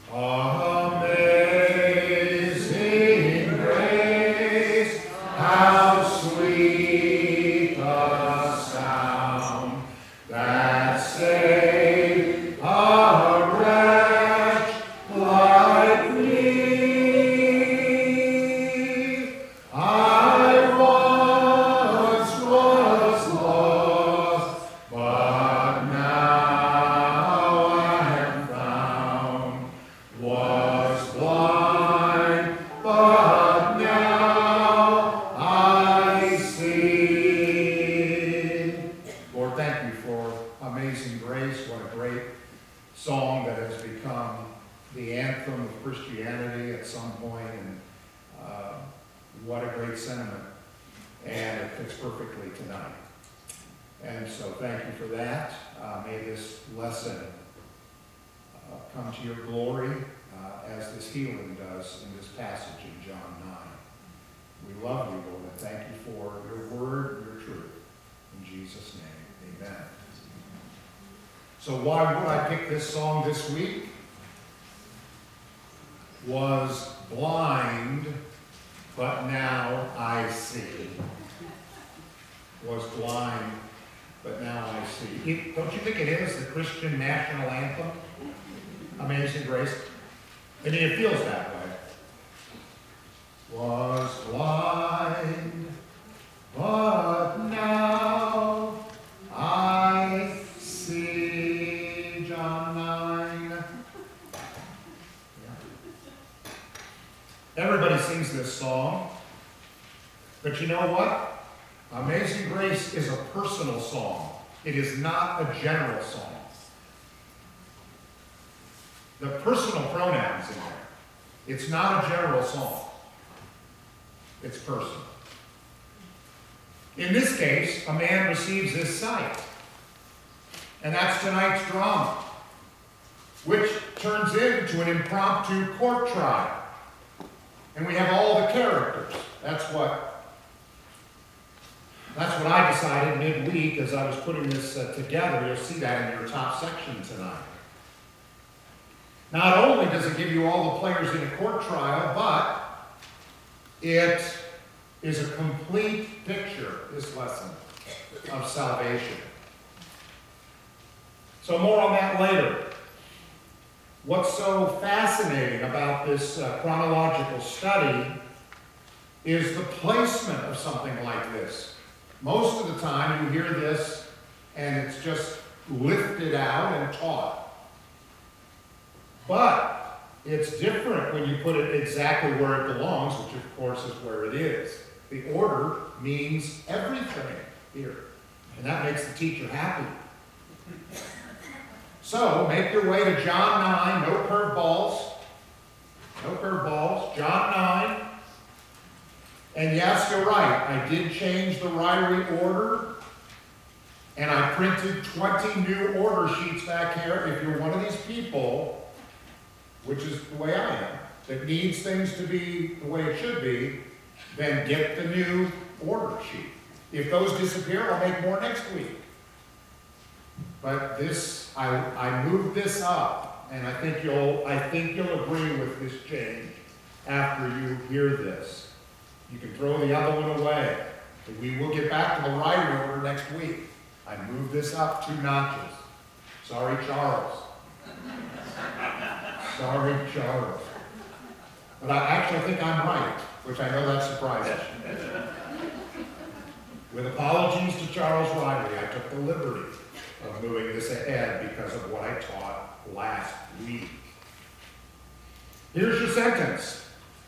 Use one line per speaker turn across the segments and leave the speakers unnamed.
Amazing grace, how sweet the sound that saved a wretch like me. I once was lost, but now I am found. Was blind, but now I see. Lord, thank you for Amazing Grace. What a great song that has become the anthem of Christianity at some point, and what a great sentiment. And it fits perfectly tonight. And so thank you for that. May this lesson come to your glory as this healing does in this passage in John 9. We love you, Lord, and thank you for your word and your truth. In Jesus' name, amen. So why would I pick this song this week? Was blind, but now I see. Was blind, but now I see. Don't you think it is the Christian national anthem? Amazing Grace. I mean, it feels that way. Was blind, but now I see. John 9. Yeah. Everybody sings this song. But you know what? Amazing Grace is a personal song. It is not a general song. The personal pronouns in there. It's not a general song. It's personal. In this case, a man receives his sight. And that's tonight's drama, which turns into an impromptu court trial. And we have all the characters. That's what I decided midweek as I was putting this together. You'll see that in your top section tonight. Not only does it give you all the players in a court trial, but it is a complete picture, this lesson, of salvation. So more on that later. What's so fascinating about this chronological study is the placement of something like this. Most of the time you hear this and it's just lifted out and taught. But it's different when you put it exactly where it belongs, which of course is where it is. The order means everything here. And that makes the teacher happy. So make your way to John 9, no curveballs. No curveballs. John 9. And yes, you're right. I did change the Ryrie order. And I printed 20 new order sheets back here. If you're one of these people, which is the way I am, that needs things to be the way it should be, then get the new order sheet. If those disappear, I'll make more next week. But this, I moved this up, and I think you'll agree with this change after you hear this. You can throw the other one away. We will get back to the Ryrie order next week. I moved this up 2 notches. Sorry, Charles. Sorry, Charles. But I actually think I'm right, which I know that surprises you. With apologies to Charles Ryrie, I took the liberty of moving this ahead because of what I taught last week. Here's your sentence.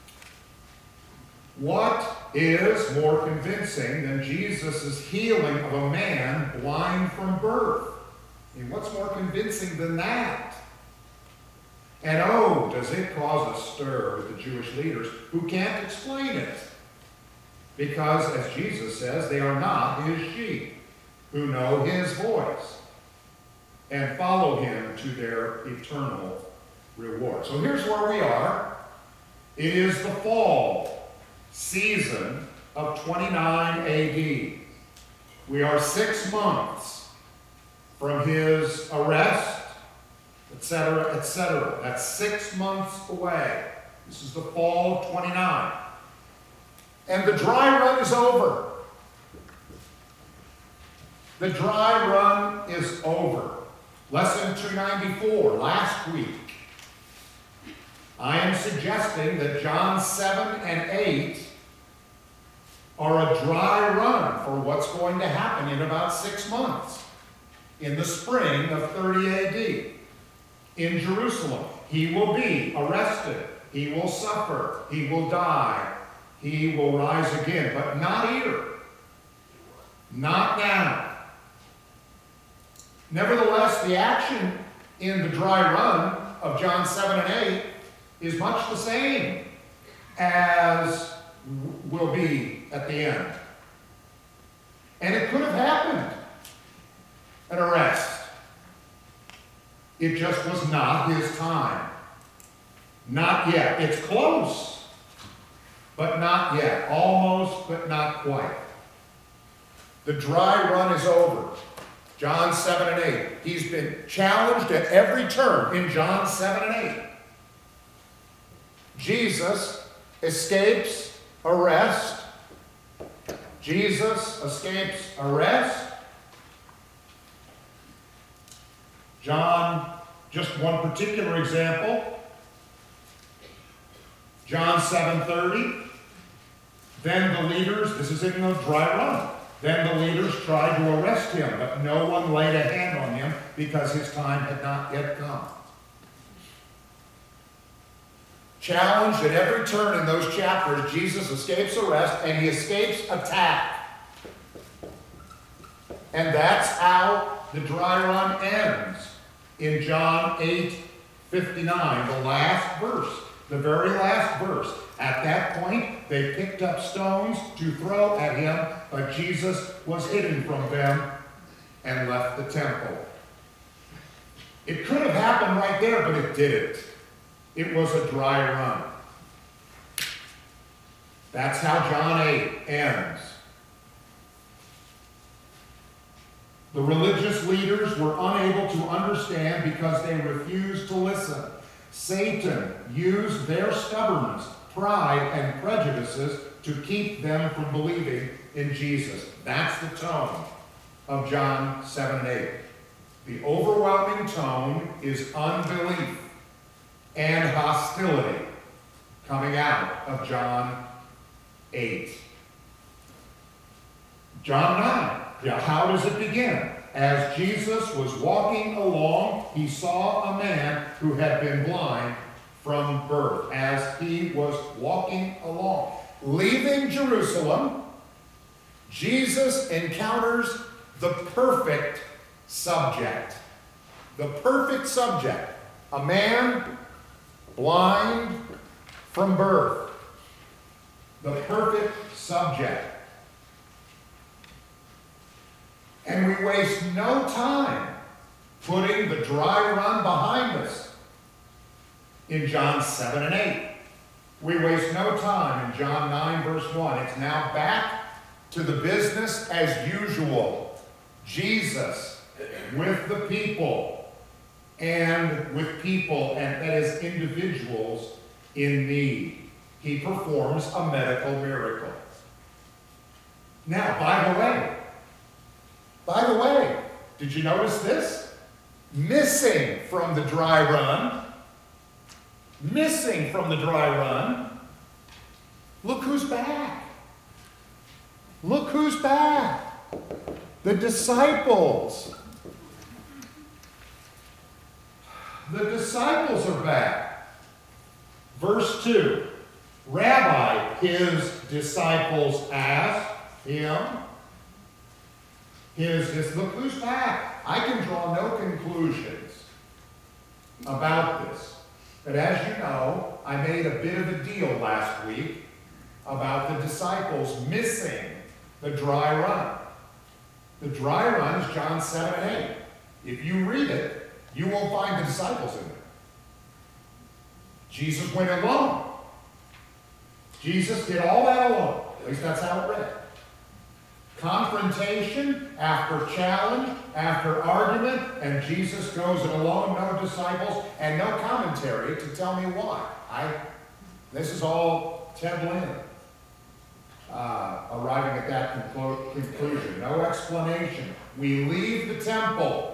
What is more convincing than Jesus' healing of a man blind from birth? I mean, what's more convincing than that? And oh, does it cause a stir with the Jewish leaders who can't explain it? Because, as Jesus says, they are not his sheep, who know his voice and follow him to their eternal reward. So here's where we are. It is the fall season of 29 AD. We are 6 months from his arrest etc., etc. That's 6 months away. This is the fall of 29. And the dry run is over. The dry run is over. Lesson 294, last week. I am suggesting that John 7 and 8 are a dry run for what's going to happen in about 6 months, in the spring of 30 AD, in Jerusalem. He will be arrested. He will suffer. He will die. He will rise again, but not here. Not now. Nevertheless, the action in the dry run of John 7 and 8 is much the same as will be at the end. And it could have happened, an arrest. It just was not his time. Not yet. It's close, but not yet. Almost, but not quite. The dry run is over. John 7 and 8. He's been challenged at every turn in John 7 and 8. Jesus escapes arrest. Jesus escapes arrest. John, just one particular example. John 7:30. Then the leaders, this is in the dry run. Then the leaders tried to arrest him, but no one laid a hand on him because his time had not yet come. Challenged at every turn in those chapters, Jesus escapes arrest and he escapes attack. And that's how the dry run ends in John 8:59, the last verse, the very last verse. At that point, they picked up stones to throw at him, but Jesus was hidden from them and left the temple. It could have happened right there, but it didn't. It was a dry run. That's how John 8 ends. The religious leaders were unable to understand because they refused to listen. Satan used their stubbornness, pride, and prejudices to keep them from believing in Jesus. That's the tone of John 7 and 8. The overwhelming tone is unbelief and hostility coming out of John 8. John 9. How does it begin? As Jesus was walking along, he saw a man who had been blind from birth. As he was walking along, leaving Jerusalem, Jesus encounters the perfect subject. The perfect subject. A man blind from birth. The perfect subject. And we waste no time putting the dry run behind us in John 7 and 8. We waste no time in John 9 verse 1. It's now back to the business as usual. Jesus with the people and with people, and that is individuals in need. He performs a medical miracle. Now, by the way, did you notice this? Missing from the dry run, look who's back. Look who's back. The disciples. The disciples are back. Verse 2. Rabbi, his disciples asked him. Look who's back. I can draw no conclusions about this. But as you know, I made a bit of a deal last week about the disciples missing the dry run. The dry run is John 7 and 8. If you read it, you won't find the disciples in there. Jesus went alone. Jesus did all that alone. At least that's how it read. confrontation after challenge after argument, and Jesus goes it alone, no disciples, and no commentary to tell me why. This is all Ted Lin arriving at that conclusion. No explanation. We leave the temple.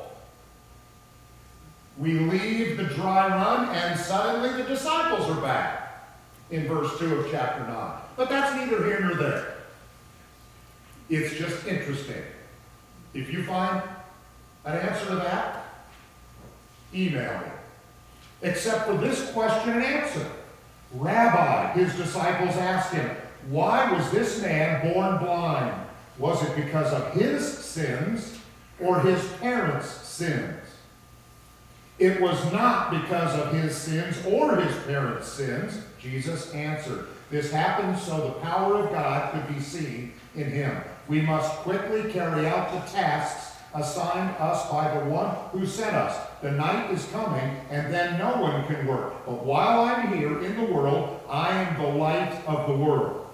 We leave the dry run, and suddenly the disciples are back in verse 2 of chapter 9. But that's neither here nor there. It's just interesting. If you find an answer to that, email me. Except for this question and answer. Rabbi, his disciples asked him, why was this man born blind? Was it because of his sins or his parents' sins? It was not because of his sins or his parents' sins, Jesus answered. This happened so the power of God could be seen in him. We must quickly carry out the tasks assigned us by the one who sent us. The night is coming, and then no one can work. But while I'm here in the world, I am the light of the world.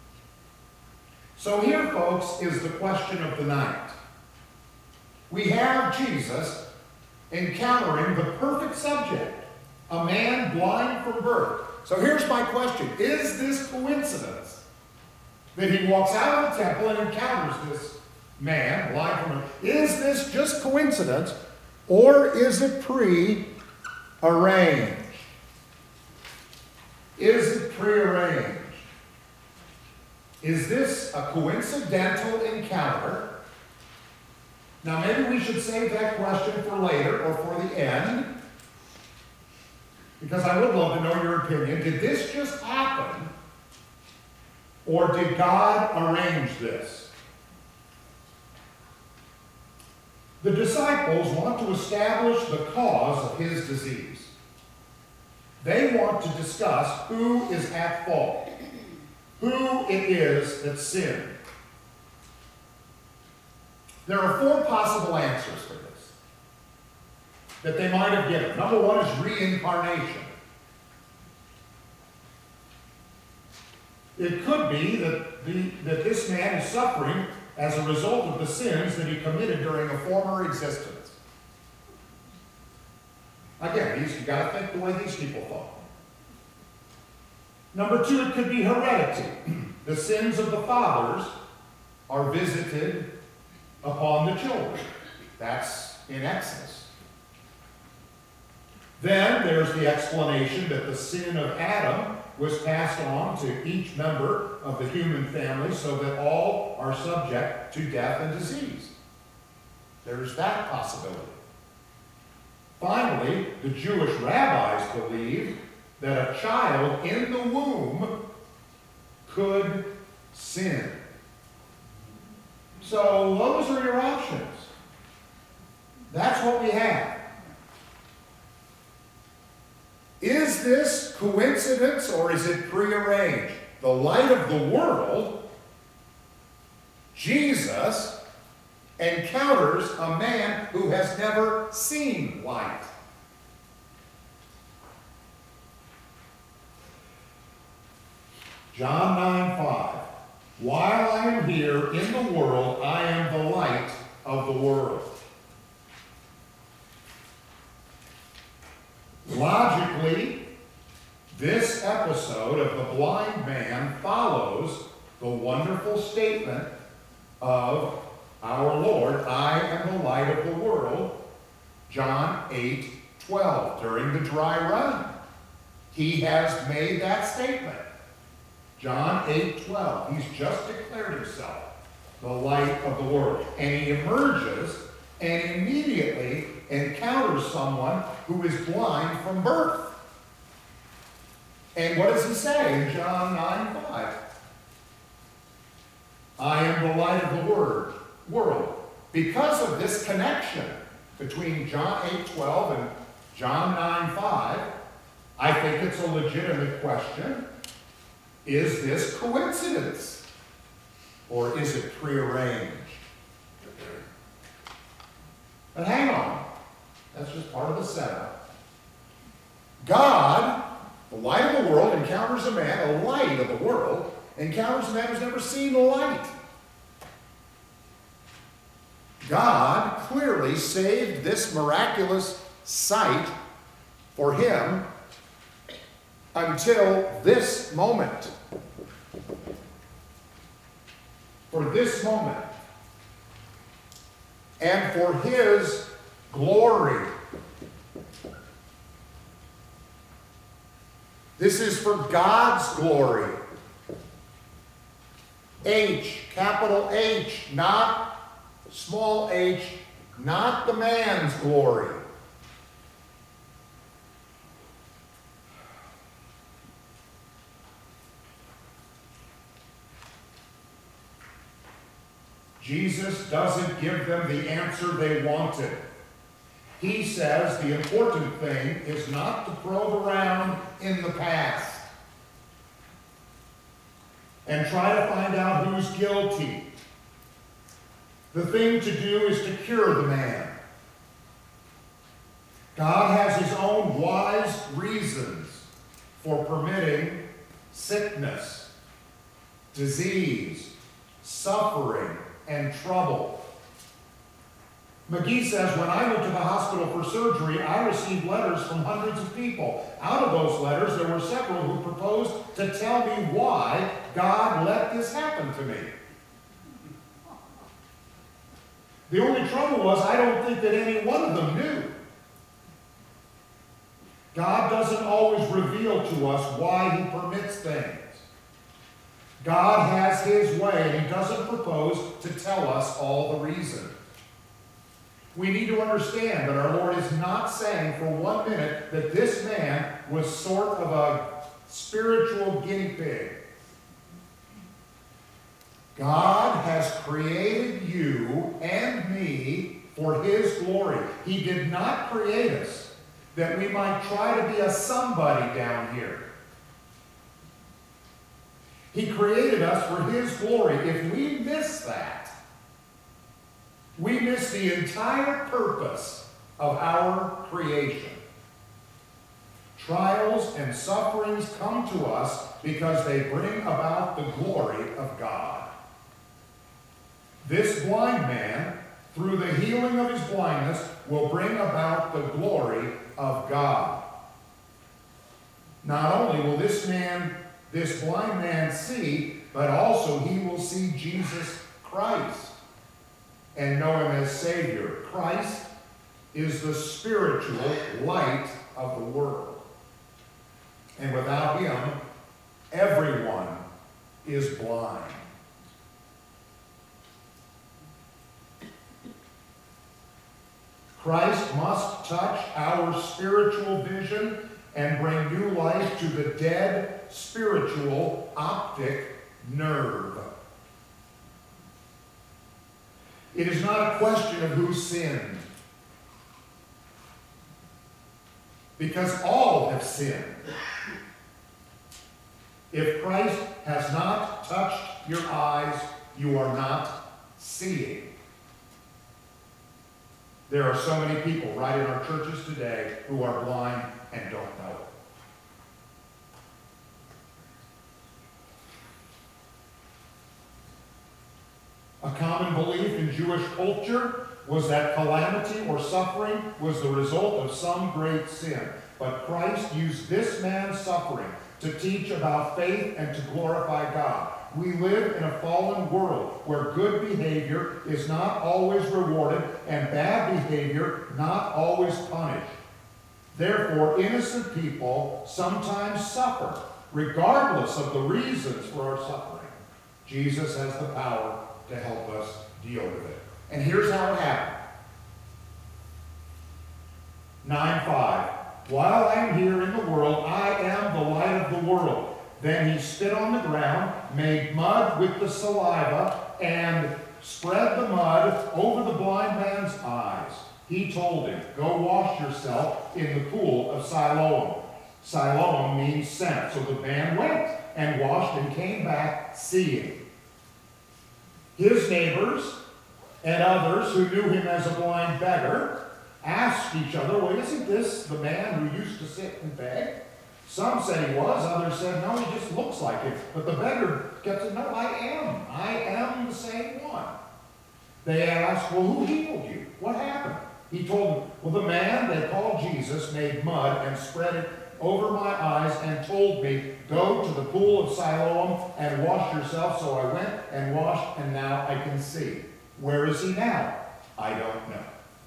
So here, folks, is the question of the night. We have Jesus encountering the perfect subject, a man blind from birth. So here's my question. Is this coincidence that he walks out of the temple and encounters this man blind from birth? Is this just coincidence, or is it prearranged? Is it prearranged? Is this a coincidental encounter? Now, maybe we should save that question for later or for the end, because I would love to know your opinion. Did this just happen, or did God arrange this? The disciples want to establish the cause of his disease. They want to discuss who is at fault, who it is that sinned. There are 4 possible answers for this that they might have given. Number 1 is reincarnation. It could be that this man is suffering as a result of the sins that he committed during a former existence. Again, you've got to think the way these people thought. Number 2, it could be heredity. The sins of the fathers are visited upon the children. That's in Exodus. Then there's the explanation that the sin of Adam was passed on to each member of the human family so that all are subject to death and disease. There's that possibility. Finally, the Jewish rabbis believed that a child in the womb could sin. So those are your options. That's what we have. Is this coincidence or is it prearranged? The light of the world, Jesus, encounters a man who has never seen light. John 9:5. While I am here in the world, I am the light of the world. Logically, this episode of the blind man follows the wonderful statement of our Lord, I am the light of the world, John 8:12, during the dry run. He has made that statement. John 8:12. He's just declared himself the light of the world. And he emerges and immediately encounters someone who is blind from birth. And what does he say in John 9:5? I am the light of the world. Because of this connection between John 8:12 and John 9:5, I think it's a legitimate question. Is this coincidence? Or is it prearranged? But hang on. That's just part of the setup. God, the light of the world, encounters a man, a light of the world, encounters a man who's never seen the light. God clearly saved this miraculous sight for him until this moment. For this moment. And for his glory. This is for God's glory. H, capital H, not small h, not the man's glory. Jesus doesn't give them the answer they wanted. He says the important thing is not to probe around in the past and try to find out who's guilty. The thing to do is to cure the man. God has his own wise reasons for permitting sickness, disease, suffering, and trouble. McGee says, when I went to the hospital for surgery, I received letters from hundreds of people. Out of those letters, there were several who proposed to tell me why God let this happen to me. The only trouble was, I don't think that any one of them knew. God doesn't always reveal to us why he permits things. God has his way, and he doesn't propose to tell us all the reason. We need to understand that our Lord is not saying for 1 minute that this man was sort of a spiritual guinea pig. God has created you and me for his glory. He did not create us that we might try to be a somebody down here. He created us for his glory. If we miss that, we miss the entire purpose of our creation. Trials and sufferings come to us because they bring about the glory of God. This blind man, through the healing of his blindness, will bring about the glory of God. Not only will this blind man see, but also he will see Jesus Christ and know him as Savior. Christ is the spiritual light of the world. And without him, everyone is blind. Christ must touch our spiritual vision and bring new life to the dead spiritual optic nerve. It is not a question of who sinned, because all have sinned. If Christ has not touched your eyes, you are not seeing. There are so many people right in our churches today who are blind and don't know it. A common belief in Jewish culture was that calamity or suffering was the result of some great sin. But Christ used this man's suffering to teach about faith and to glorify God. We live in a fallen world where good behavior is not always rewarded and bad behavior not always punished. Therefore, innocent people sometimes suffer, regardless of the reasons for our suffering. Jesus has the power to help us deal with it. And here's how it happened. 9:5. While I am here in the world, I am the light of the world. Then he spit on the ground, made mud with the saliva, and spread the mud over the blind man's eyes. He told him, go wash yourself in the pool of Siloam. Siloam means sent. So the man went and washed and came back seeing. His neighbors and others who knew him as a blind beggar asked each other, well, isn't this the man who used to sit and beg? Some said he was, others said, no, he just looks like it. But the beggar kept saying, no, I am the same one. They asked, well, who healed you? What happened? He told them, well, the man they called Jesus made mud and spread it over my eyes and told me, go to the pool of Siloam and wash yourself. So I went and washed, and now I can see. Where is he now? I don't know.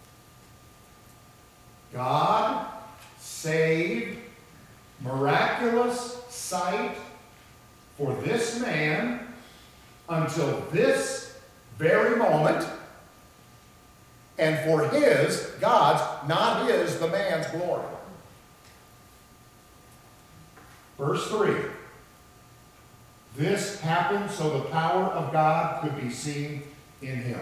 God saved miraculous sight for this man until this very moment, and for his, God's, not his, the man's glory. Verse 3. This happened so the power of God could be seen in him.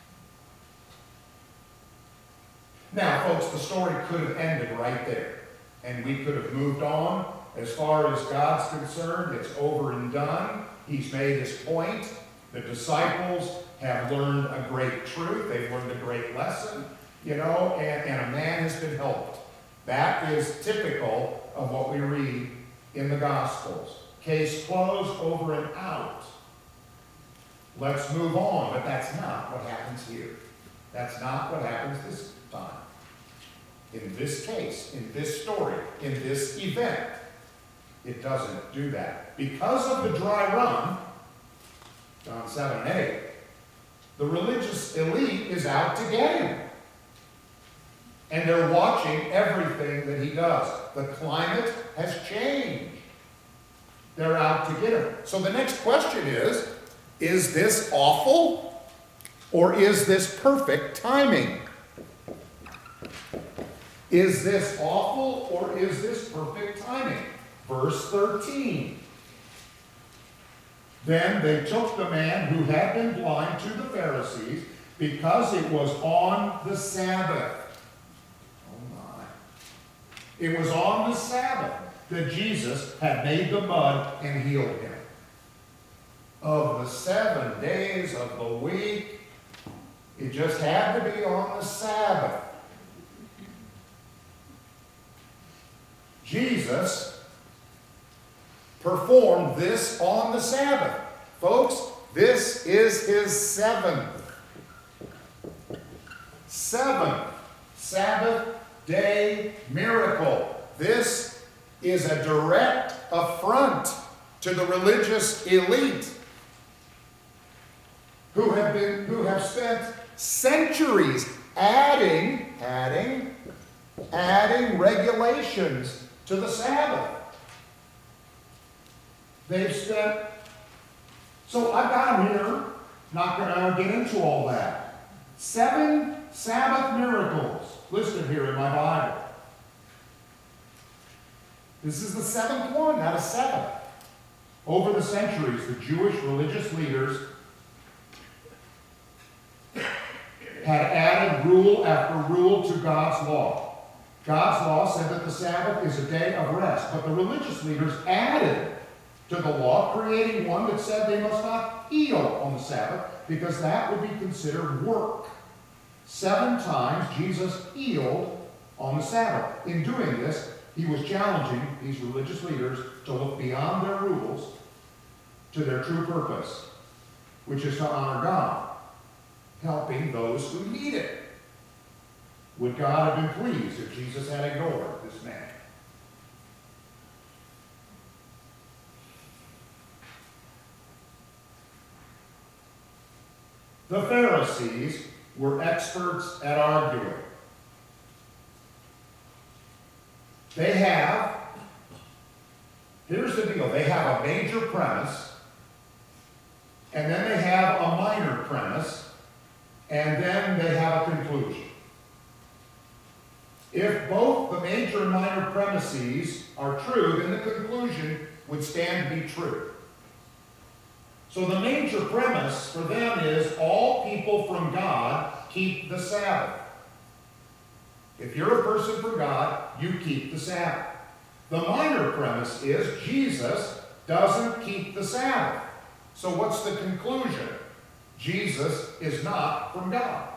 Now, folks, the story could have ended right there, and we could have moved on. As far as God's concerned, it's over and done. He's made his point. The disciples have learned a great truth. They've learned a great lesson, and a man has been helped. That is typical of what we read in the Gospels. Case closed, over and out. Let's move on, but that's not what happens here. That's not what happens this time. In this case, in this story, in this event, it doesn't do that. Because of the dry run, John 7 and 8, the religious elite is out to get him. And they're watching everything that he does. The climate has changed. They're out to get him. So the next question is this awful or is this perfect timing? Is this awful or is this perfect timing? Verse 13. Then they took the man who had been blind to the Pharisees because it was on the Sabbath. Oh my. It was on the Sabbath that Jesus had made the mud and healed him. Of the 7 days of the week, it just had to be on the Sabbath. Jesus performed this on the Sabbath. Folks, this is his seventh Sabbath day miracle. This is a direct affront to the religious elite who have spent centuries adding regulations to the Sabbath. They've spent, so I've got them here, not going to get into all that. 7 Sabbath miracles listed here in my Bible. This is the 7th one out of 7. Over the centuries, the Jewish religious leaders had added rule after rule to God's law. God's law said that the Sabbath is a day of rest, but the religious leaders added to the law, creating one that said they must not heal on the Sabbath because that would be considered work. 7 times Jesus healed on the Sabbath. In doing this, he was challenging these religious leaders to look beyond their rules to their true purpose, which is to honor God, helping those who need it. Would God have been pleased if Jesus had ignored this man? The Pharisees were experts at arguing. Here's the deal, they have a major premise, and then they have a minor premise, and then they have a conclusion. If both the major and minor premises are true, then the conclusion would stand to be true. So the major premise for them is all people from God keep the Sabbath. If you're a person from God, you keep the Sabbath. The minor premise is Jesus doesn't keep the Sabbath. So what's the conclusion? Jesus is not from God.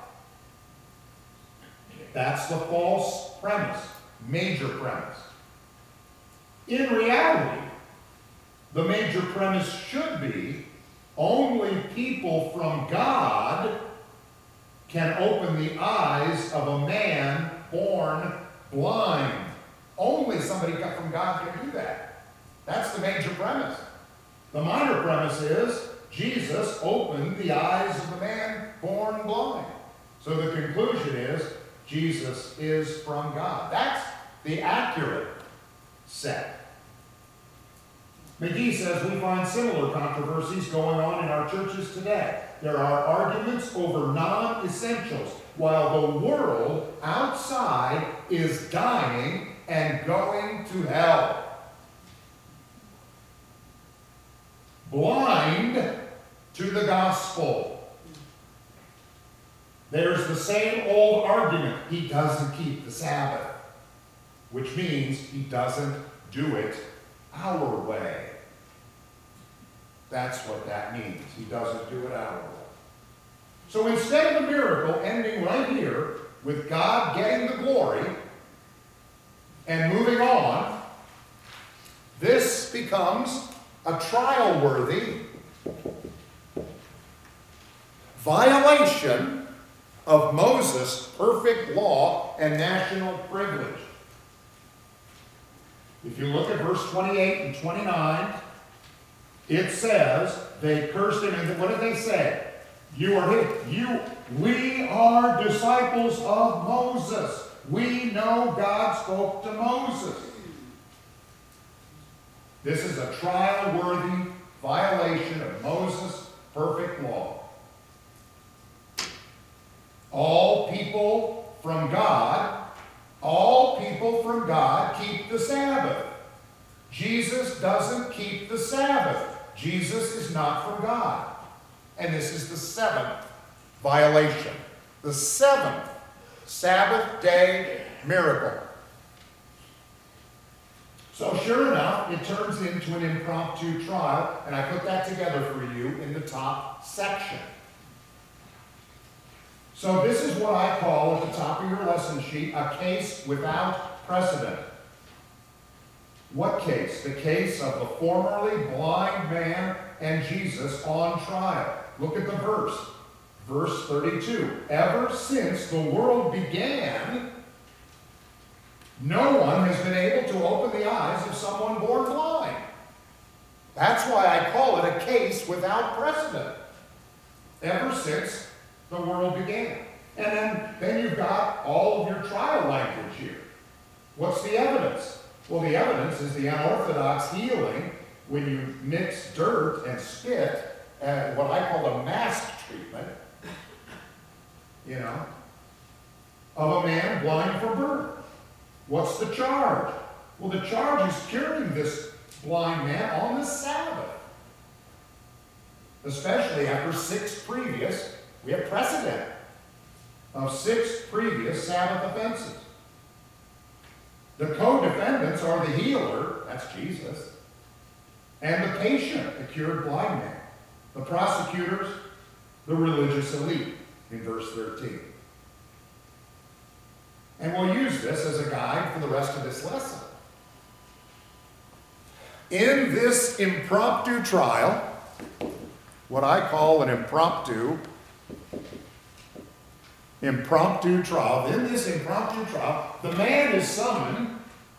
That's the false premise, major premise. In reality, the major premise should be only people from God can open the eyes of a man born blind. Only somebody from God can do that. That's the major premise. The minor premise is Jesus opened the eyes of the man born blind. So the conclusion is Jesus is from God. That's the accurate set. McGee says we find similar controversies going on in our churches today. There are arguments over non-essentials, while the world outside is dying and going to hell. Blind to the gospel. There's the same old argument. He doesn't keep the Sabbath, which means he doesn't do it our way. That's what that means. He doesn't do it our way. So instead of the miracle ending right here with God getting the glory and moving on, this becomes a trial-worthy violation of Moses' perfect law and national privilege. If you look at verse 28 and 29, it says, they cursed him, and what did they say? We are disciples of Moses. We know God spoke to Moses. This is a trial-worthy violation of Moses' perfect law. All people from God keep the Sabbath. Jesus doesn't keep the Sabbath. Jesus is not from God. And this is the seventh violation. The seventh Sabbath day miracle. So sure enough, it turns into an impromptu trial, and I put that together for you in the top section. So this is what I call at the top of your lesson sheet, a case without precedent. What case? The case of the formerly blind man and Jesus on trial. Look at the verse. Verse 32. Ever since the world began, no one has been able to open the eyes of someone born blind. That's why I call it a case without precedent. Ever since the world began. And then you've got all of your trial language here. What's the evidence? Well, the evidence is the unorthodox healing when you mix dirt and spit and what I call a mask treatment, of a man blind from birth. What's the charge? Well, the charge is curing this blind man on the Sabbath. Especially after we have precedent of 6 previous Sabbath offenses. The co-defendants are the healer, that's Jesus, and the patient, the cured blind man. The prosecutors, the religious elite, in verse 13. And we'll use this as a guide for the rest of this lesson. In this impromptu trial, what I call an impromptu trial, in this impromptu trial, the man is summoned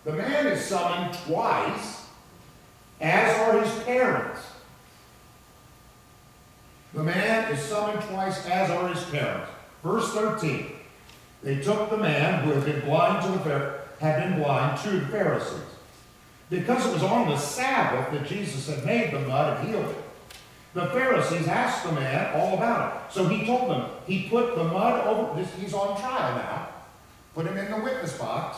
twice, as are his parents. The man is summoned twice, as are his parents. Verse 13. They took the man who had been blind to the Pharisees. Because it was on the Sabbath that Jesus had made the mud and healed it. The Pharisees asked the man all about it. So he told them, he put the mud over, he's on trial now, put him in the witness box.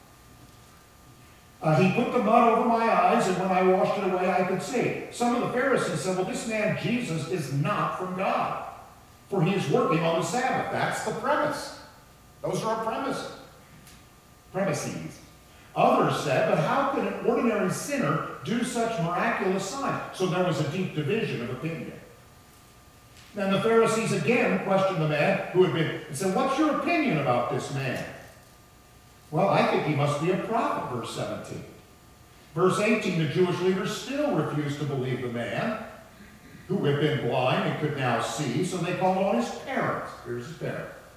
He put the mud over my eyes, and when I washed it away, I could see. Some of the Pharisees said, well, this man Jesus is not from God, for he is working on the Sabbath. That's the premise. Those are our premises. Others said, but how could an ordinary sinner do such miraculous signs? So there was a deep division of opinion. Then the Pharisees again questioned the man who had been, and said, what's your opinion about this man? Well, I think he must be a prophet, verse 17. Verse 18, the Jewish leaders still refused to believe the man who had been blind and could now see, so they called on his parents. Here's his parents.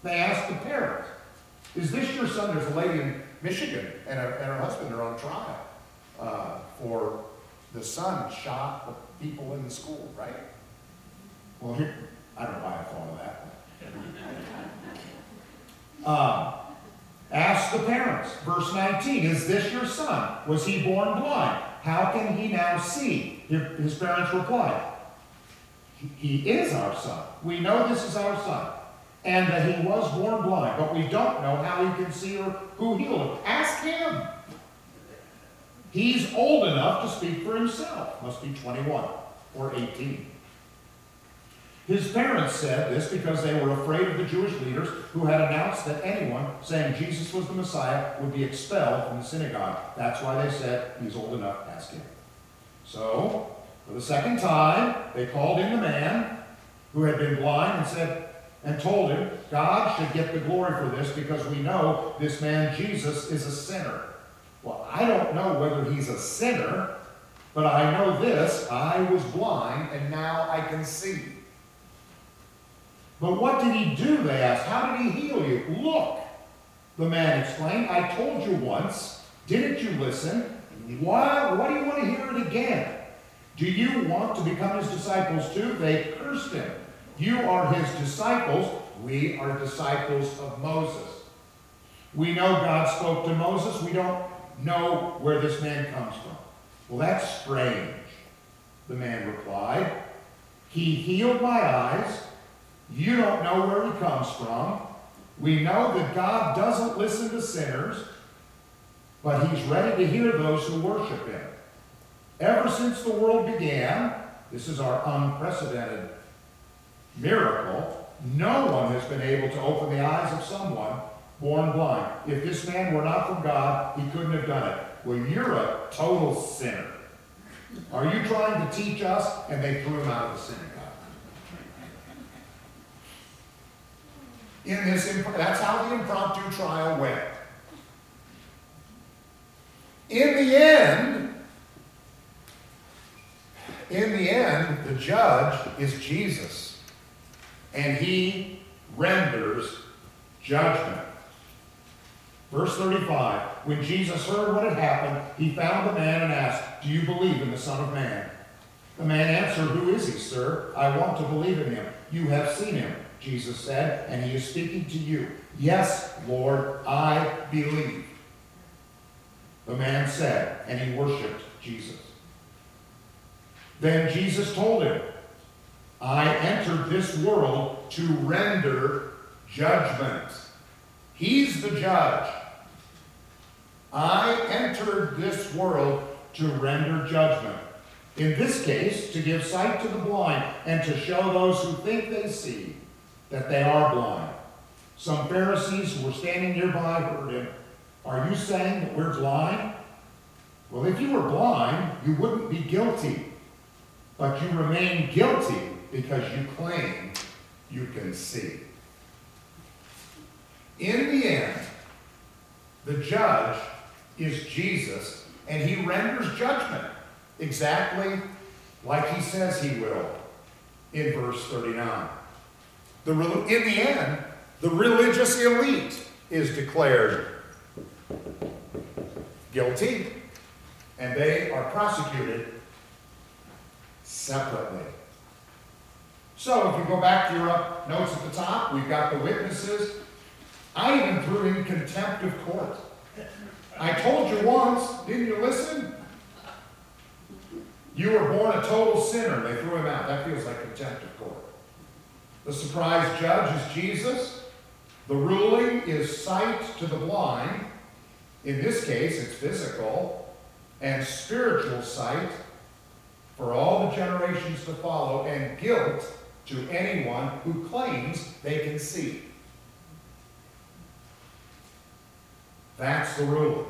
They asked the parents, is this your son? There's a lady in Michigan, and her husband are on trial for the son shot the people in the school, right? Well, I don't know why I thought of that. Ask the parents. Verse 19, is this your son? Was he born blind? How can he now see? His parents replied, he is our son. We know this is our son. And that he was born blind, but we don't know how he can see or who healed him. Ask him. He's old enough to speak for himself. Must be 21 or 18. His parents said this because they were afraid of the Jewish leaders who had announced that anyone saying Jesus was the Messiah would be expelled from the synagogue. That's why they said, he's old enough, ask him. So, for the second time, they called in the man who had been blind and told him, God should get the glory for this because we know this man Jesus is a sinner. Well, I don't know whether he's a sinner, but I know this, I was blind and now I can see. But what did he do, they asked. How did he heal you? Look, the man explained, I told you once. Didn't you listen? Why do you want to hear it again? Do you want to become his disciples too? They cursed him. You are his disciples. We are disciples of Moses. We know God spoke to Moses. We don't know where this man comes from. Well, that's strange, the man replied. He healed my eyes. You don't know where he comes from. We know that God doesn't listen to sinners, but he's ready to hear those who worship him. Ever since the world began, this is our unprecedented miracle, no one has been able to open the eyes of someone born blind. If this man were not from God, he couldn't have done it. Well, you're a total sinner. Are you trying to teach us? And they threw him out of the synagogue. That's how the impromptu trial went. In the end, the judge is Jesus, and he renders judgment. Verse 35, when Jesus heard what had happened, he found the man and asked, do you believe in the Son of Man? The man answered, who is he, sir? I want to believe in him. You have seen him, Jesus said, and he is speaking to you. Yes, Lord, I believe. The man said, and he worshiped Jesus. Then Jesus told him, I entered this world to render judgment. He's the judge. I entered this world to render judgment. In this case, to give sight to the blind and to show those who think they see that they are blind. Some Pharisees who were standing nearby heard him. Are you saying that we're blind? Well, if you were blind, you wouldn't be guilty. But you remain guilty because you claim you can see. In the end, the judge is Jesus, and he renders judgment exactly like he says he will in verse 39. In the end, the religious elite is declared guilty, and they are prosecuted separately. So if you go back to your notes at the top, we've got the witnesses. I even threw in contempt of court. I told you once, didn't you listen? You were born a total sinner. They threw him out. That feels like contempt of court. The surprise judge is Jesus. The ruling is sight to the blind. In this case, it's physical and spiritual sight for all the generations to follow, and guilt to anyone who claims they can see. That's the ruling.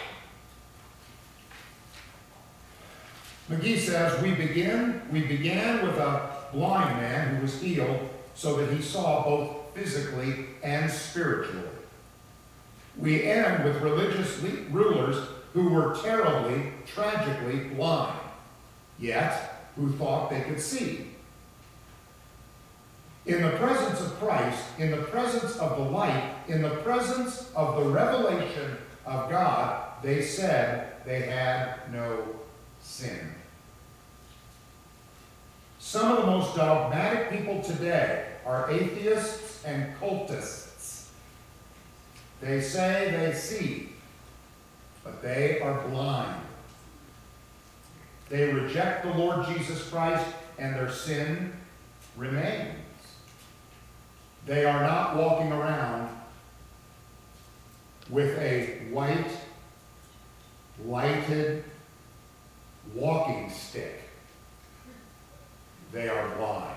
McGee says, we began with a blind man who was healed so that he saw both physically and spiritually. We end with religious rulers who were terribly, tragically blind, yet who thought they could see. In the presence of Christ, in the presence of the light, in the presence of the revelation of God, they said they had no sin. Some of the most dogmatic people today are atheists and cultists. They say they see, but they are blind. They reject the Lord Jesus Christ, and their sin remains. They are not walking around with a white, lighted walking stick. They are blind.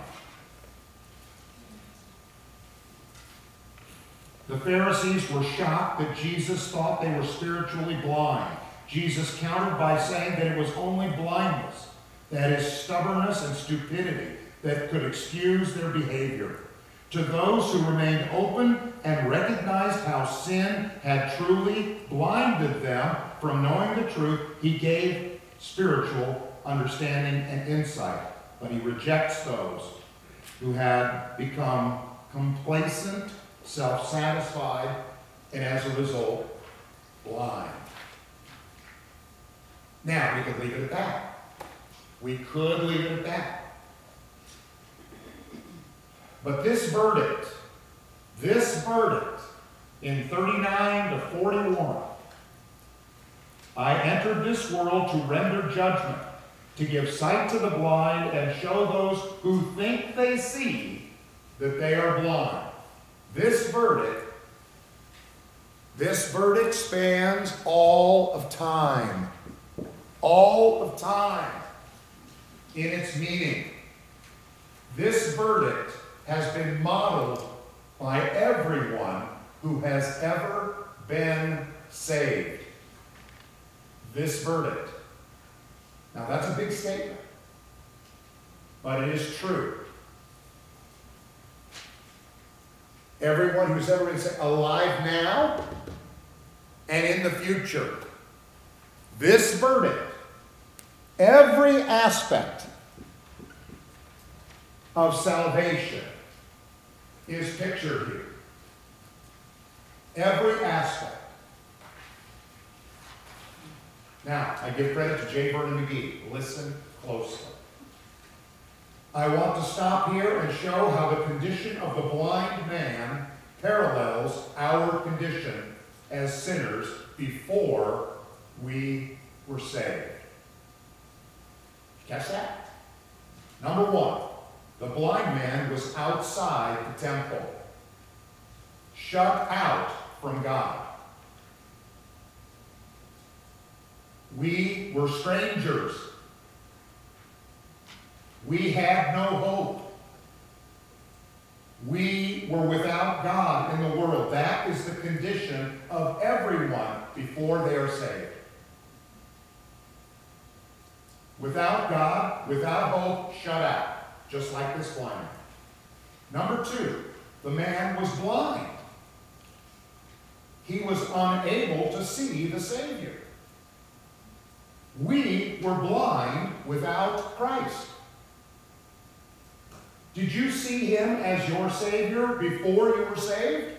The Pharisees were shocked that Jesus thought they were spiritually blind. Jesus countered by saying that it was only blindness, that is, stubbornness and stupidity, that could excuse their behavior. To those who remained open and recognized how sin had truly blinded them from knowing the truth, he gave spiritual understanding and insight. But he rejects those who had become complacent, self-satisfied, and as a result, blind. Now, we could leave it at that. We could leave it at that. But this verdict in 39 to 41, I entered this world to render judgment, to give sight to the blind and show those who think they see that they are blind. This verdict spans all of time. All of time in its meaning. This verdict has been modeled by everyone who has ever been saved. This verdict. Now that's a big statement, but it is true. Everyone who's ever been saved, alive now and in the future. This verdict, every aspect of salvation is pictured here. Every aspect. Now, I give credit to J. Vernon McGee. Listen closely. I want to stop here and show how the condition of the blind man parallels our condition as sinners before we were saved. Catch that? Number one, the blind man was outside the temple, shut out from God. We were strangers. We had no hope. We were without God in the world. That is the condition of everyone before they are saved. Without God, without hope, shut out, just like this blind man. Number two, the man was blind. He was unable to see the Savior. We were blind without Christ. Did you see him as your Savior before you were saved?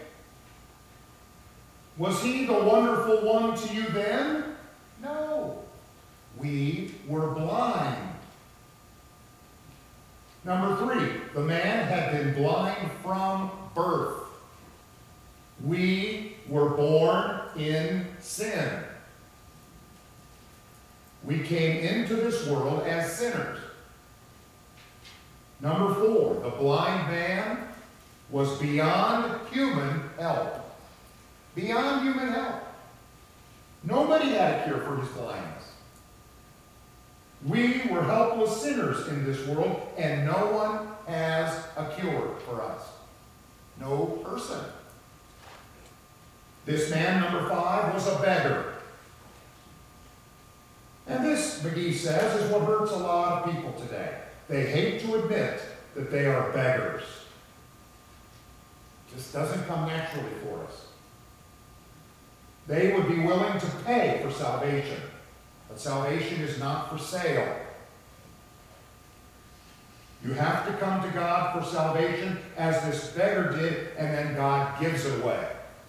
Was he the wonderful one to you then? No. We were blind. Number three, the man had been blind from birth. We were born in sin. We came into this world as sinners. Number four, the blind man was beyond human help. Beyond human help. Nobody had a cure for his blindness. We were helpless sinners in this world, and no one has a cure for us. No person. This man, number five, was a beggar. And this, McGee says, is what hurts a lot of people today. They hate to admit that they are beggars. It just doesn't come naturally for us. They would be willing to pay for salvation, but salvation is not for sale. You have to come to God for salvation, as this beggar did, and then God gives it away.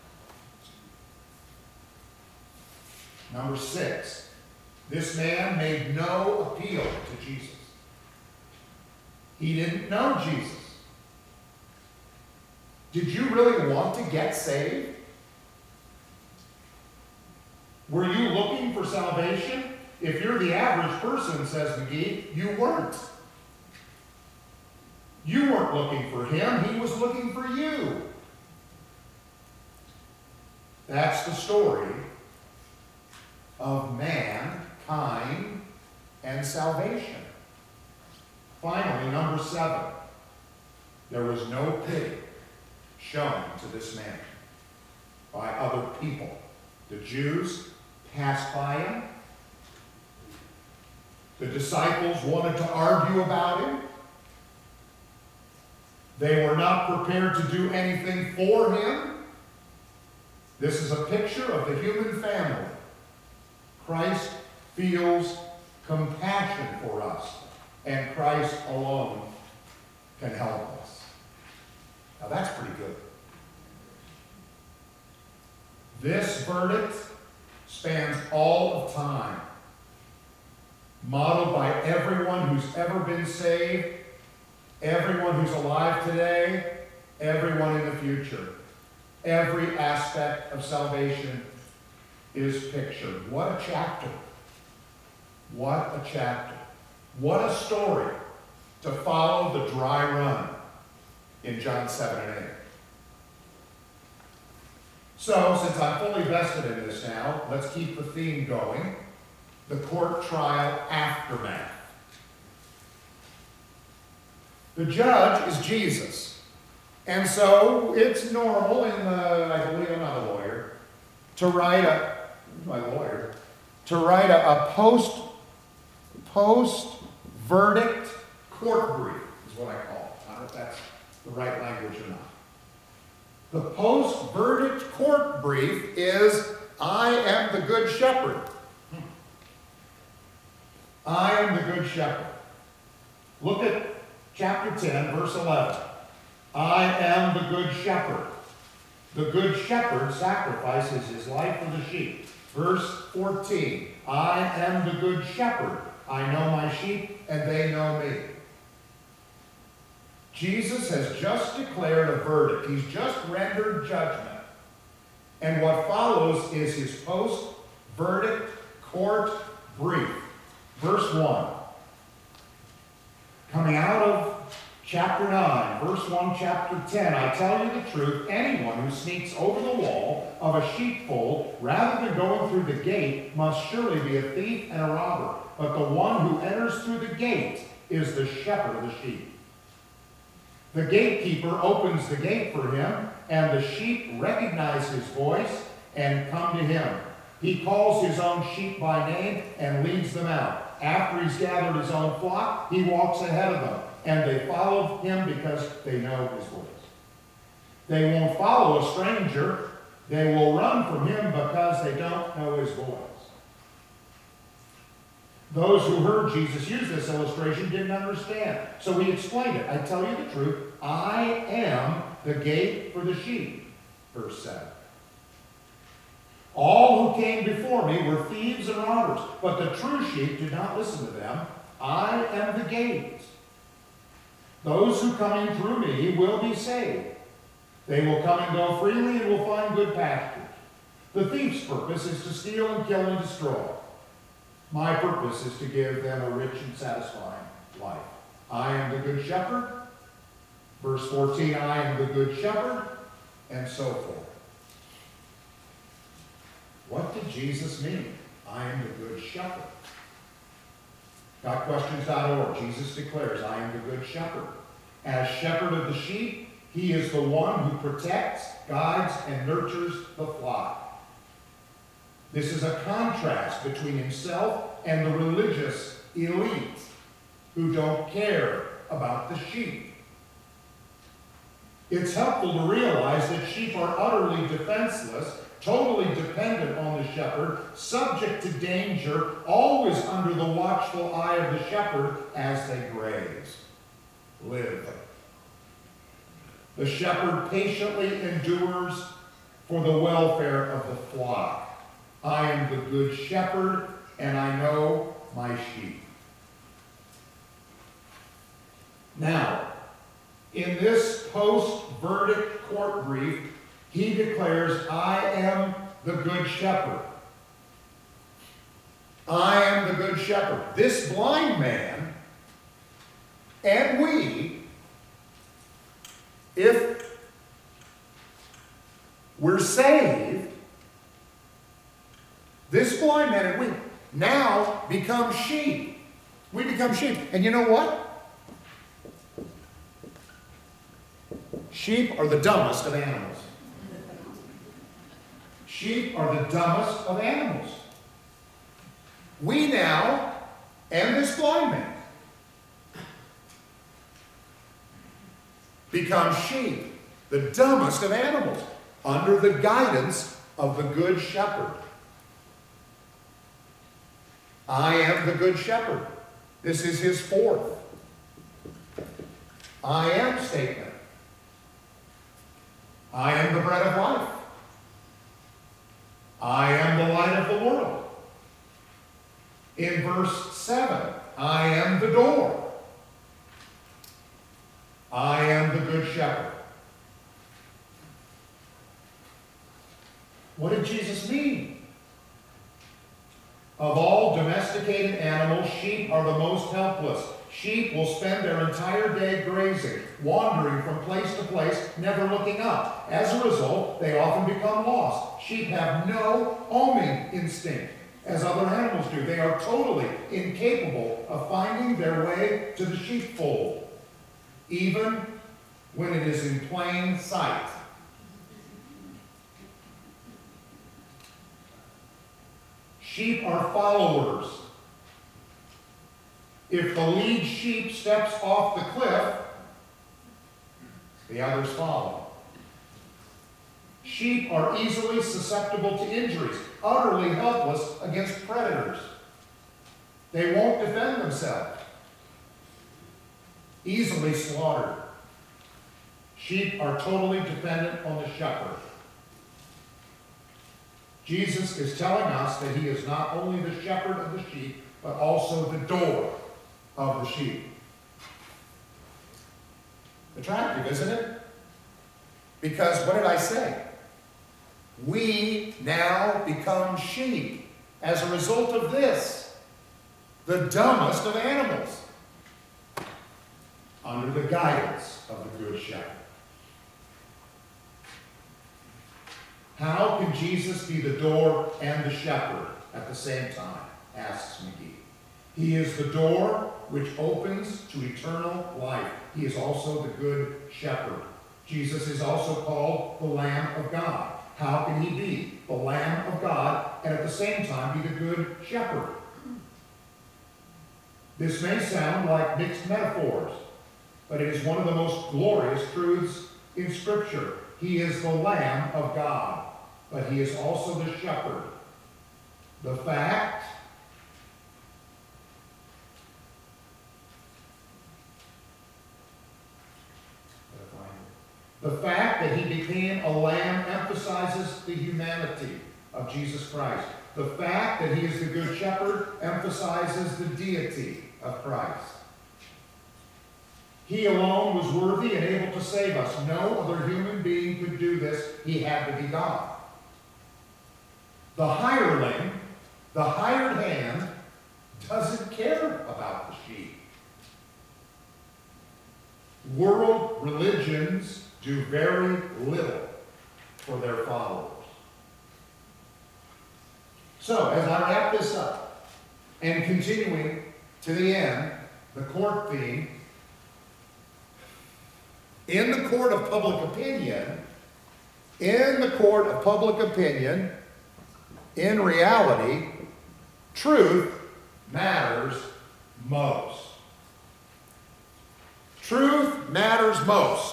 Number 6, this man made no appeal to Jesus. He didn't know Jesus. Did you really want to get saved? Were you looking for salvation? If you're the average person, says McGee, you weren't. You weren't looking for him. He was looking for you. That's the story of mankind and salvation. Finally, number 7. There was no pity shown to this man by other people. The Jews passed by him. The disciples wanted to argue about him. They were not prepared to do anything for him. This is a picture of the human family. Christ feels compassion for us, and Christ alone can help us. Now that's pretty good. This verdict spans all of time, modeled by everyone who's ever been saved, everyone who's alive today, everyone in the future. Every aspect of salvation is pictured. What a chapter. What a chapter. What a story to follow the dry run in John 7 and 8. So, since I'm fully vested in this now, let's keep the theme going. The court trial aftermath. The judge is Jesus. And so it's normal in the, I believe I'm not a lawyer, to write a post-verdict court brief, is what I call it. I don't know if that's the right language or not. The post-verdict court brief is, I am the good shepherd. I am the good shepherd. Look at chapter 10, verse 11. I am the good shepherd. The good shepherd sacrifices his life for the sheep. Verse 14. I am the good shepherd. I know my sheep, and they know me. Jesus has just declared a verdict. He's just rendered judgment. And what follows is his post-verdict court brief. Verse 1. Coming out of chapter 9, verse 1, chapter 10, I tell you the truth, anyone who sneaks over the wall of a sheepfold rather than going through the gate must surely be a thief and a robber. But the one who enters through the gate is the shepherd of the sheep. The gatekeeper opens the gate for him, and the sheep recognize his voice and come to him. He calls his own sheep by name and leads them out. After he's gathered his own flock, he walks ahead of them, and they follow him because they know his voice. They won't follow a stranger. They will run from him because they don't know his voice. Those who heard Jesus use this illustration didn't understand, so he explained it. I tell you the truth, I am the gate for the sheep, verse 7. All who came before me were thieves and robbers, but the true sheep did not listen to them. I am the gate. Those who come in through me will be saved. They will come and go freely and will find good pastures. The thief's purpose is to steal and kill and destroy. My purpose is to give them a rich and satisfying life. I am the good shepherd. Verse 14, I am the good shepherd, and so forth. What did Jesus mean? I am the good shepherd. GotQuestions.org, Jesus declares, I am the good shepherd. As shepherd of the sheep, he is the one who protects, guides, and nurtures the flock. This is a contrast between himself and the religious elite who don't care about the sheep. It's helpful to realize that sheep are utterly defenseless, totally dependent on the shepherd, subject to danger, always under the watchful eye of the shepherd as they graze. live. The shepherd patiently endures for the welfare of the flock. I am the good shepherd, and I know my sheep. Now, in this post-verdict court brief, he declares, I am the good shepherd. I am the good shepherd. This blind man and we, if we're saved, this blind man and we now become sheep. We become sheep. And you know what? Sheep are the dumbest of animals. Sheep are the dumbest of animals. We now, and this blind man, become sheep, the dumbest of animals, under the guidance of the good shepherd. I am the good shepherd. This is his fourth I am statement. I am the bread of life. I am the light of the world. In verse 7, I am the door. I am the good shepherd. What did Jesus mean? Of all domesticated animals, sheep are the most helpless. Sheep will spend their entire day grazing, wandering from place to place, never looking up. As a result, they often become lost. Sheep have no homing instinct, as other animals do. They are totally incapable of finding their way to the sheepfold, even when it is in plain sight. Sheep are followers. If the lead sheep steps off the cliff, the others follow. Sheep are easily susceptible to injuries, utterly helpless against predators. They won't defend themselves. Easily slaughtered. Sheep are totally dependent on the shepherd. Jesus is telling us that he is not only the shepherd of the sheep, but also the door of the sheep. Attractive, isn't it? Because what did I say? We now become sheep as a result of this, the dumbest of animals, under the guidance of the good shepherd. How can Jesus be the door and the shepherd at the same time? Asks McGee. He is the door which opens to eternal life. He is also the good shepherd. Jesus is also called the Lamb of God. How can he be the Lamb of God and at the same time be the good shepherd? This may sound like mixed metaphors, but it is one of the most glorious truths in Scripture. He is the Lamb of God, but he is also the shepherd. The fact that he became a lamb emphasizes the humanity of Jesus Christ. The fact that he is the good shepherd emphasizes the deity of Christ. He alone was worthy and able to save us. No other human being could do this. He had to be God. The hireling, the hired hand, doesn't care about the sheep. World religions do very little for their followers. So, as I wrap this up, and continuing to the end, the court theme, in the court of public opinion, in reality, truth matters most. Truth matters most.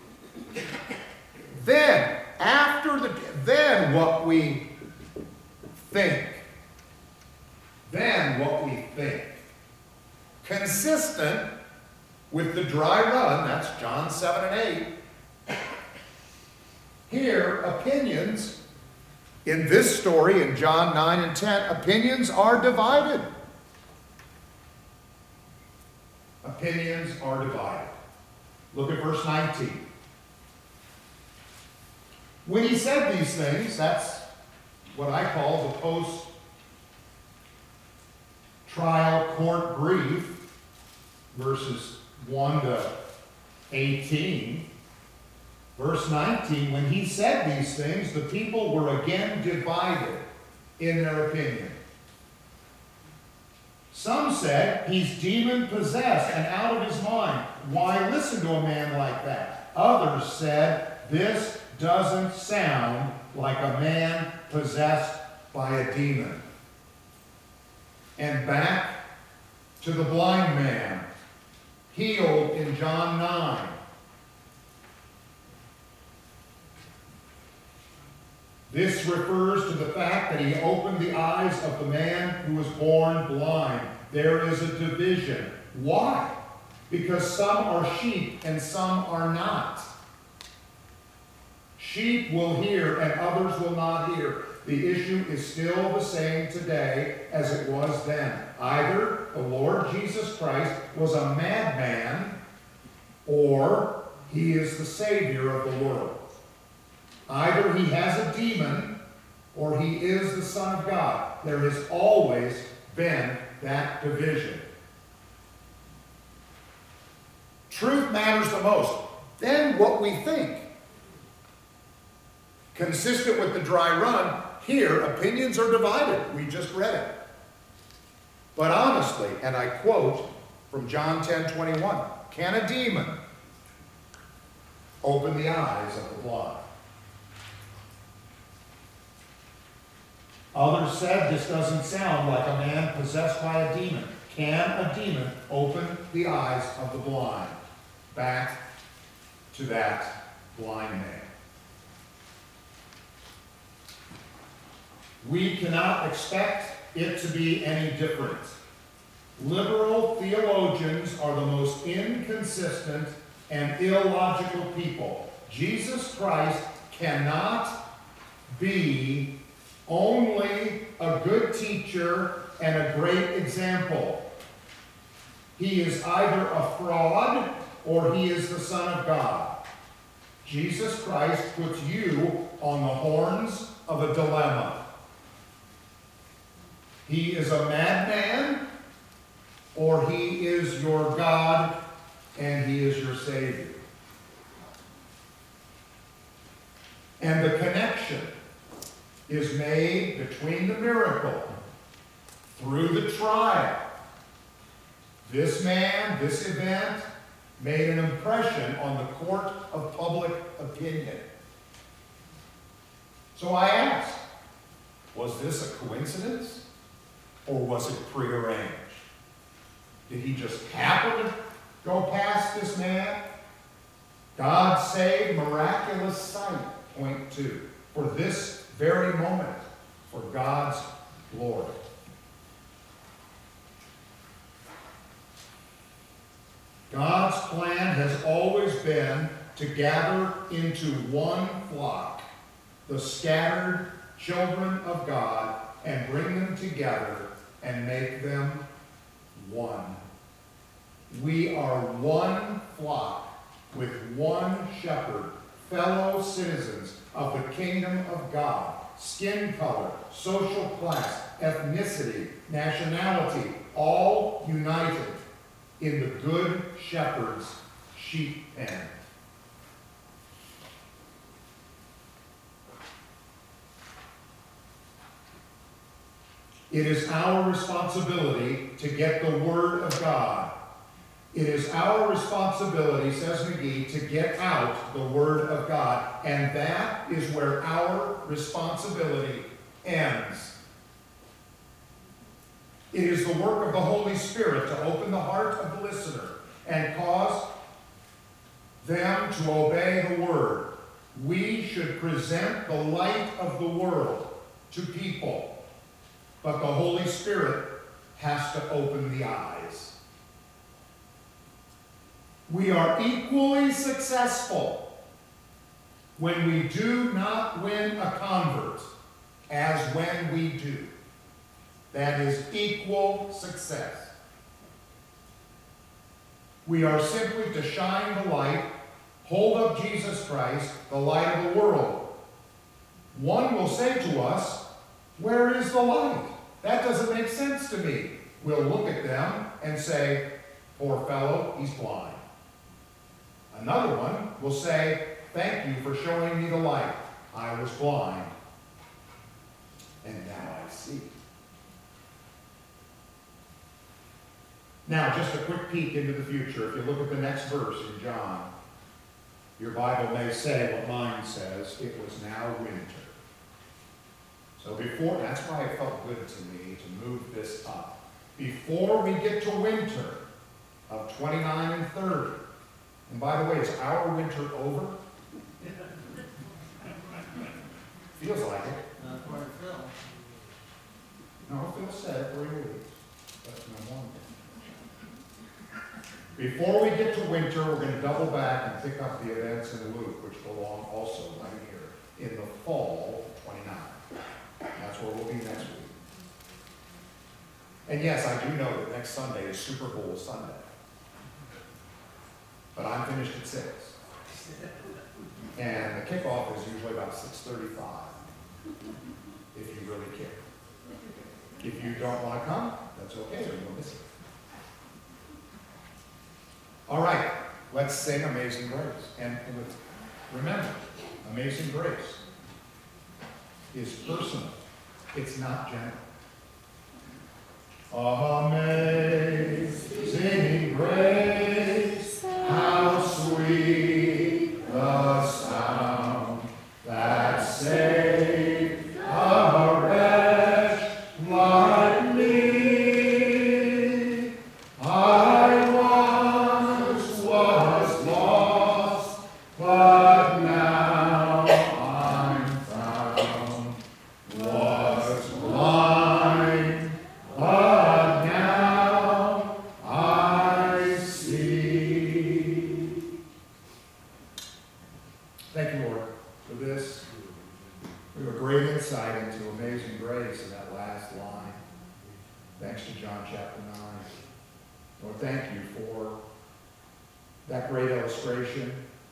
Then what we think. Consistent with the dry run, that's John 7 and 8. Here, opinions, in this story, in John 9 and 10, opinions are divided. Opinions are divided. Look at verse 19. When he said these things, that's what I call the post-trial court brief, verses 1 to 18. Verse 19, when he said these things, the people were again divided in their opinion. Some said, he's demon-possessed and out of his mind. Why listen to a man like that? Others said, this doesn't sound like a man possessed by a demon. And back to the blind man, healed in John 9. This refers to the fact that he opened the eyes of the man who was born blind. There is a division. Why? Because some are sheep and some are not. Sheep will hear and others will not hear. The issue is still the same today as it was then. Either the Lord Jesus Christ was a madman or he is the Savior of the world. Either he has a demon or he is the Son of God. There has always been that division. Truth matters the most. Then what we think. Consistent with the dry run, here opinions are divided. We just read it. But honestly, and I quote from John 10:21, can a demon open the eyes of the blind? Others said this doesn't sound like a man possessed by a demon. Can a demon open the eyes of the blind? Back to that blind man. We cannot expect it to be any different. Liberal theologians are the most inconsistent and illogical people. Jesus Christ cannot be only a good teacher and a great example. He is either a fraud or he is the Son of God. Jesus Christ puts you on the horns of a dilemma. He is a madman or he is your God and he is your Savior. And the connection is made between the miracle through the trial. This man, this event, made an impression on the court of public opinion. So I ask, was this a coincidence or was it prearranged? Did he just happen to go past this man? God saved miraculous sight, point 2, for this very moment, for God's glory. God's plan has always been to gather into one flock the scattered children of God and bring them together and make them one. We are one flock with one shepherd, fellow citizens of the kingdom of God. Skin color, social class, ethnicity, nationality, all united in the good shepherd's sheep pen. It is our responsibility to get the Word of God. It is our responsibility, says McGee, to get out the Word of God. And that is where our responsibility ends. It is the work of the Holy Spirit to open the heart of the listener and cause them to obey the Word. We should present the light of the world to people, but the Holy Spirit has to open the eyes. We are equally successful when we do not win a convert as when we do. That is equal success. We are simply to shine the light, hold up Jesus Christ, the light of the world. One will say to us, "Where is the light? That doesn't make sense to me." We'll look at them and say, "Poor fellow, he's blind." Another one will say, "Thank you for showing me the light. I was blind, and now I see." Now, just a quick peek into the future. If you look at the next verse in John, your Bible may say what mine says, "It was now winter." So that's why it felt good to me to move this up. Before we get to winter of 29 and 30, and by the way, is our winter over? Feels like it.
Not for Phil.
No, Phil said 3 weeks. That's no wonder. Before we get to winter, we're going to double back and pick up the events in Luke, which belong also right here in the fall of 29. That's where we'll be next week. And yes, I do know that next Sunday is Super Bowl Sunday. But I'm finished at 6. And the kickoff is usually about 6:35, if you really care. If you don't want to come, that's okay, you'll miss it. All right, let's sing Amazing Grace. And remember, Amazing Grace is personal. It's not general. Amazing grace, how sweet the sound that saved a wretch like me. I once was lost, but now I'm found. Was blind, but now I see. Thank you, Lord, for this. We have a great insight into Amazing Grace in that last line. Thanks to John chapter 9. Lord, thank you for that great illustration,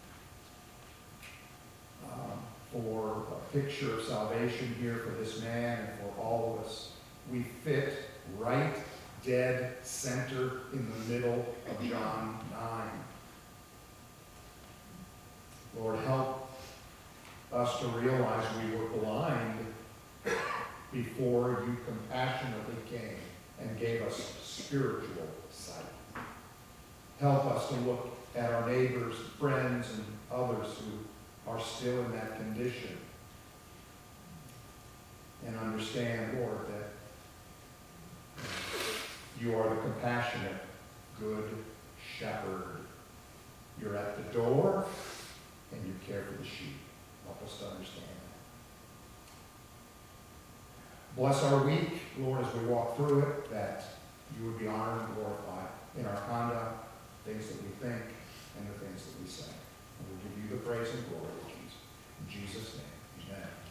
for a picture of salvation here for this man and for all of us. We fit right dead center in the middle of John 9. Lord, help us to realize we were blind before you compassionately came and gave us spiritual sight. Help us to look at our neighbors, friends, and others who are still in that condition and understand, Lord, that you are the compassionate, good shepherd. You're at the door and you care for the sheep. Help us to understand that. Bless our week, Lord, as we walk through it, that you would be honored and glorified in our conduct, things that we think, and the things that we say. And we'll give you the praise and glory, Jesus. In Jesus' name, amen.